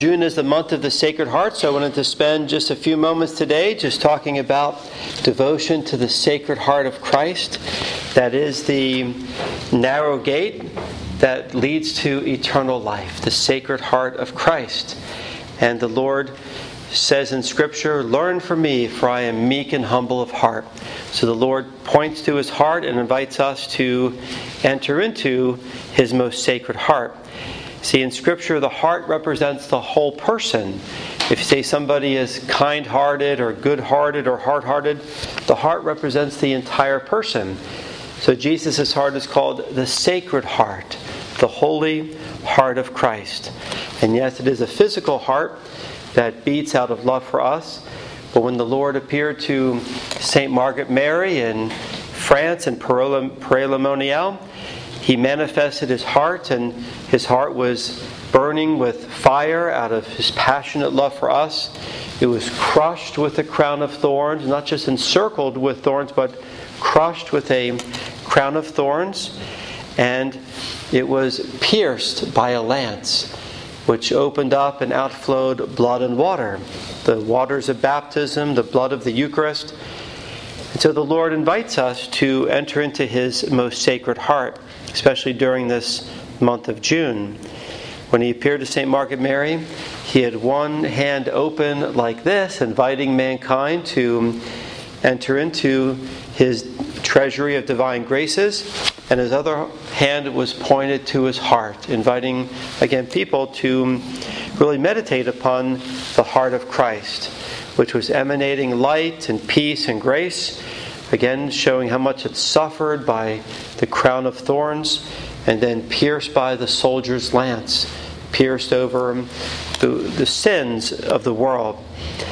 June is the month of the Sacred Heart, so I wanted to spend just a few moments today just talking about devotion to the Sacred Heart of Christ. That is the narrow gate that leads to eternal life, the Sacred Heart of Christ. And the Lord says in Scripture, "Learn from me, for I am meek and humble of heart." So the Lord points to His heart and invites us to enter into His most sacred heart. See, in Scripture, the heart represents the whole person. If you say somebody is kind-hearted or good-hearted or hard-hearted, the heart represents the entire person. So Jesus' heart is called the Sacred Heart, the Holy Heart of Christ. And yes, it is a physical heart that beats out of love for us. But when the Lord appeared to St. Margaret Mary in France in Paray-le-Monial, He manifested His heart, and His heart was burning with fire out of His passionate love for us. It was crushed with a crown of thorns, not just encircled with thorns, but crushed with a crown of thorns. And it was pierced by a lance, which opened up and outflowed blood and water. The waters of baptism, the blood of the Eucharist. And so the Lord invites us to enter into His most sacred heart, especially during this month of June. When He appeared to St. Margaret Mary, He had one hand open like this, inviting mankind to enter into His treasury of divine graces, and His other hand was pointed to His heart, inviting, again, people to really meditate upon the heart of Christ, which was emanating light and peace and grace, again showing how much it suffered by the crown of thorns, and then pierced by the soldier's lance, pierced over the sins of the world.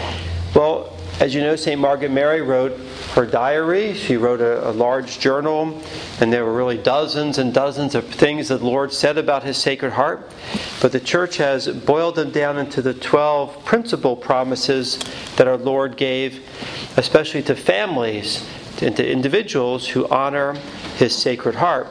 Well, as you know, St. Margaret Mary wrote her diary. She wrote a large journal, and there were really dozens and dozens of things that the Lord said about His Sacred Heart. But the Church has boiled them down into the 12 principal promises that our Lord gave, especially to families and to individuals who honor His Sacred Heart.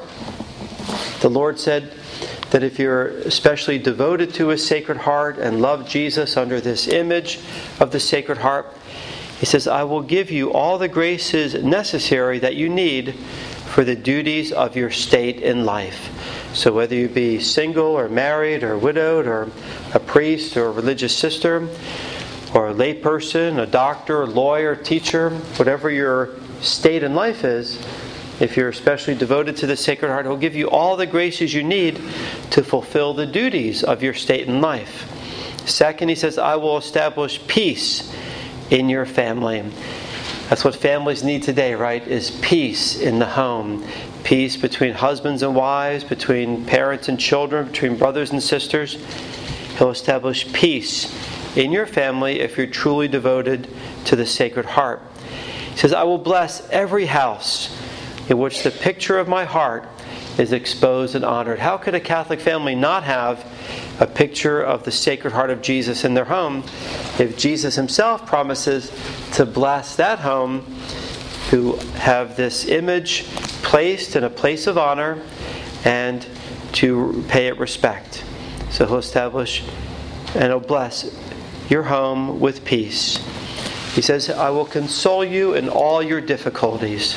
The Lord said that if you're especially devoted to His Sacred Heart and love Jesus under this image of the Sacred Heart, He says, "I will give you all the graces necessary that you need for the duties of your state in life." So whether you be single or married or widowed or a priest or a religious sister or a layperson, a doctor, a lawyer, teacher, whatever your state in life is, if you're especially devoted to the Sacred Heart, He'll give you all the graces you need to fulfill the duties of your state in life. Second, He says, "I will establish peace in your family." That's what families need today, right? Is peace in the home. Peace between husbands and wives, between parents and children, between brothers and sisters. He'll establish peace in your family if you're truly devoted to the Sacred Heart. He says, "I will bless every house in which the picture of my heart is exposed and honored." How could a Catholic family not have a picture of the Sacred Heart of Jesus in their home if Jesus Himself promises to bless that home, to have this image placed in a place of honor and to pay it respect? So He'll establish and He'll bless your home with peace. He says, "I will console you in all your difficulties."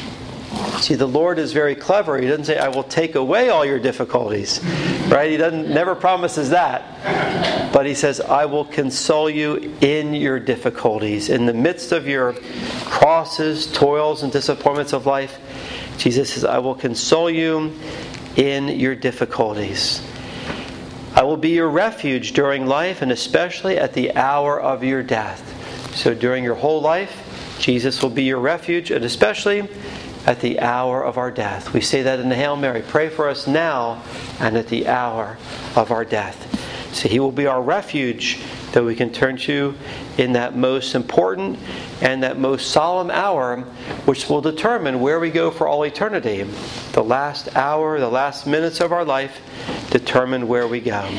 See, the Lord is very clever. He doesn't say, "I will take away all your difficulties." Right? He never promises that. But He says, "I will console you in your difficulties." In the midst of your crosses, toils, and disappointments of life, Jesus says, "I will console you in your difficulties. I will be your refuge during life, and especially at the hour of your death." So during your whole life, Jesus will be your refuge, and especially at the hour of our death. We say that in the Hail Mary. Pray for us now and at the hour of our death. So He will be our refuge that we can turn to in that most important and that most solemn hour, which will determine where we go for all eternity. The last hour, the last minutes of our life determine where we go.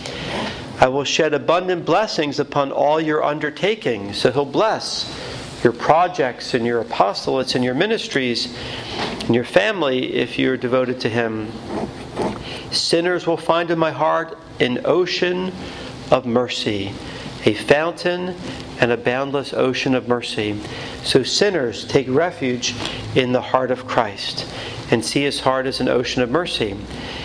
"I will shed abundant blessings upon all your undertakings." So He'll bless your projects and your apostolates and your ministries and your family if you're devoted to Him. "Sinners will find in my heart an ocean of mercy, a fountain and a boundless ocean of mercy. So sinners take refuge in the heart of Christ and see His heart as an ocean of mercy.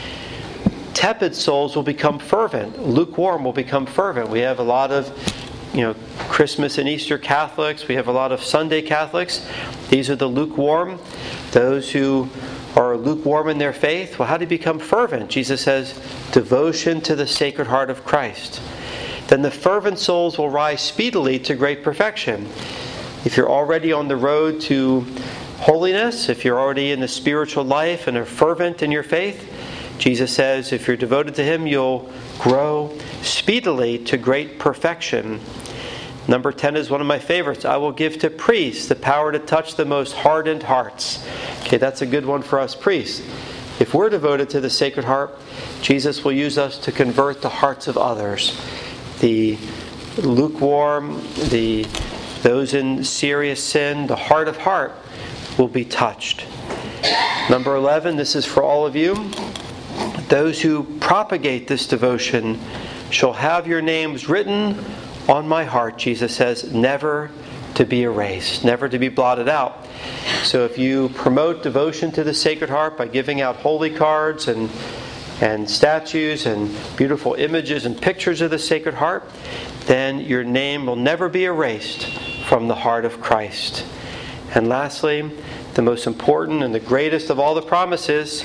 Tepid souls will become fervent. Lukewarm will become fervent. We have a lot of Christmas and Easter Catholics. We have a lot of Sunday Catholics. These are the lukewarm. Those who are lukewarm in their faith. Well, how do you become fervent? Jesus says, devotion to the Sacred Heart of Christ. Then the fervent souls will rise speedily to great perfection. If you're already on the road to holiness, if you're already in the spiritual life and are fervent in your faith, Jesus says if you're devoted to Him, you'll grow speedily to great perfection. Number 10 is one of my favorites. I will give to priests the power to touch the most hardened hearts. Okay, that's a good one for us priests. If we're devoted to the Sacred Heart, Jesus will use us to convert the hearts of others. The lukewarm, those in serious sin, the heart of heart will be touched. Number 11, this is for all of you. Those who propagate this devotion shall have your names written on my heart, Jesus says, never to be erased, never to be blotted out. So if you promote devotion to the Sacred Heart by giving out holy cards and statues and beautiful images and pictures of the Sacred Heart, then your name will never be erased from the heart of Christ. And lastly, the most important and the greatest of all the promises,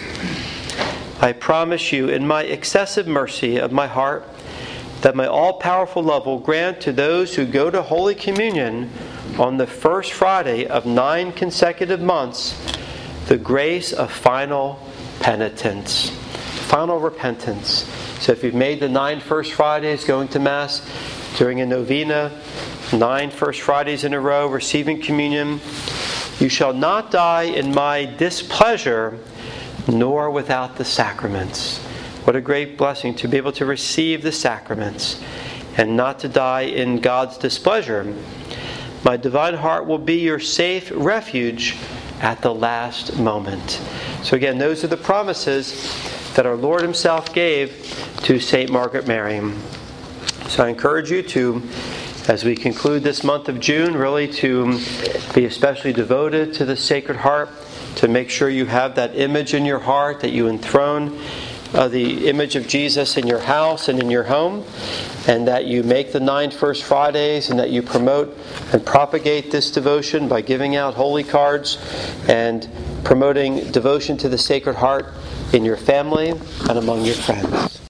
I promise you in my excessive mercy of my heart that my all-powerful love will grant to those who go to Holy Communion on the first Friday of 9 consecutive months the grace of final penitence, final repentance. So if you've made the 9 First Fridays going to Mass during a novena, 9 First Fridays in a row receiving communion, you shall not die in my displeasure nor without the sacraments. What a great blessing to be able to receive the sacraments and not to die in God's displeasure. My divine heart will be your safe refuge at the last moment. So again, those are the promises that our Lord Himself gave to St. Margaret Mary. So I encourage you to, as we conclude this month of June, really to be especially devoted to the Sacred Heart, to make sure you have that image in your heart, that you enthrone the image of Jesus in your house and in your home, and that you make the 9 First Fridays, and that you promote and propagate this devotion by giving out holy cards and promoting devotion to the Sacred Heart in your family and among your friends.